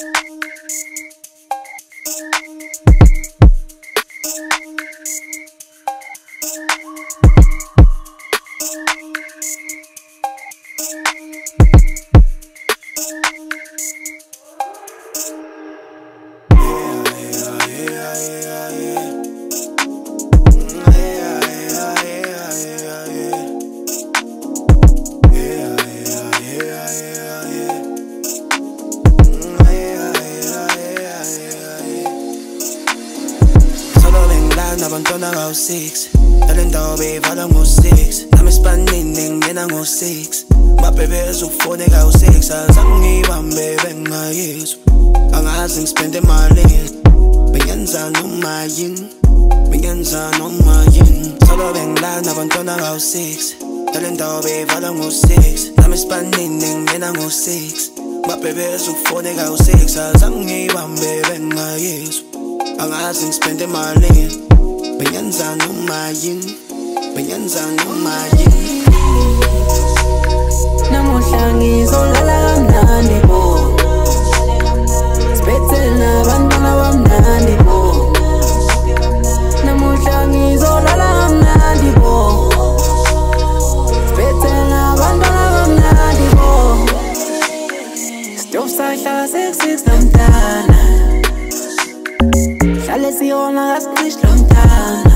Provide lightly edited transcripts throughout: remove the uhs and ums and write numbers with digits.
Abantwana kawu-6 Dale ndawo beyivala ngo-6 Nami isipanini ngena ngo-6 Mabhebeza ufone kawu-6 Azange ngiyibambe bengayizwa Angazi ngispende malini Bengenza noma yini Bengenza noma yini Solo bengilana abantwana kawu-6 Dale ndawo beyivala ngo-6 Nami isipanini ngena ngo-6 Mabhebeza ufone kawu-6 Azange ngiyibambe bengayizwa Angazi ngispende malini Bengenza noma yini Bengenza noma yini Namuhla ngizolala kamnandi bo Siphethe nabantwana bamnandi bo Namuhla ngizolala kamnandi bo Siphethe nabantwana bamnandi bo Stop sahlala 6 lomntana Hlale siyona kasicishe lomntana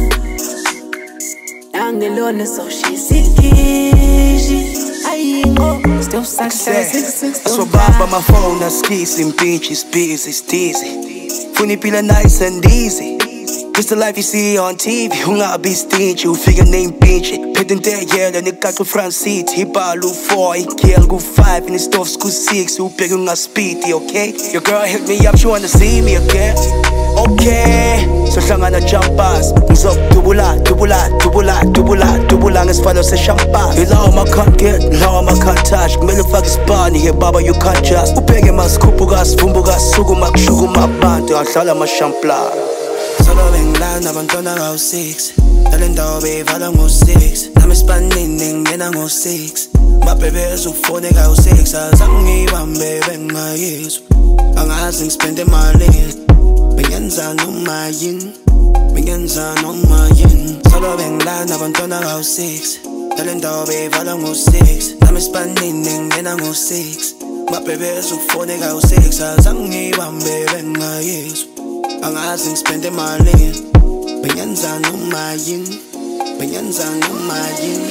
Angelone so shisikishi Ayingo Stop sahlala 6 Aswababa my phone askisi impintshi busy stizi Funa ipila nice and easy Just the life you see on TV Ungabi stingy ufika neimpintshi Phethe inteyela nekacu front seat Ibhala u4 igirl ku5 and stoves ku6 ubheke ungaspidi okay Your girl hit me up she wanna see me again Okay sohlangana jumpers ngizokudubula dubula ngesivalo seshampasi Ilawo ma can't get lawo ma can't touch kumele ufake isibani here baba you can't just ubheke masikhuphuka sivumbuka sukuma kushukuma abantu ahlala amashampla Solo bengilana abantwana kawu-6 Dale ndawo beyivala ngo-6 Nami isipanini ngena ngo-6 Mabhebeza ufone kawu-6 Azange ngiyibambe bengayizwa Angazi ngispende malini Bengenza noma yini Bengenza noma yini Solo bengilana abantwana kawu-6 Dale ndawo beyivala ngo-6 Nami isipanini ngena ngo-6 Mabhebeza ufone kawu-6 Azange ngiyibambe bengayizwa Angazi ngispende malini Bengenza noma yini Bengenza noma yini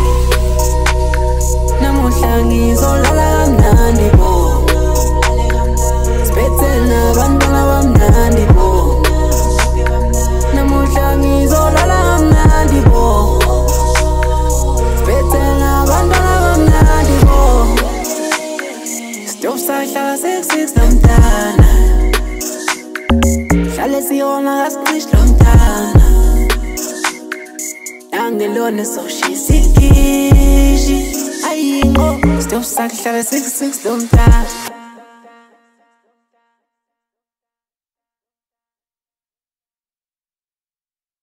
Namuhla ngizolala kamnandi bo Siphethe nabantwana bamnandi bo Namuhla ngizolala kamnandi bo Siphethe nabantwana bamnandi bo Stop sahlala 6 lomntana Hlale siyona kasicishe lomntana Angelone so shisikishi Ayingo Stop sahlala 6 lomntana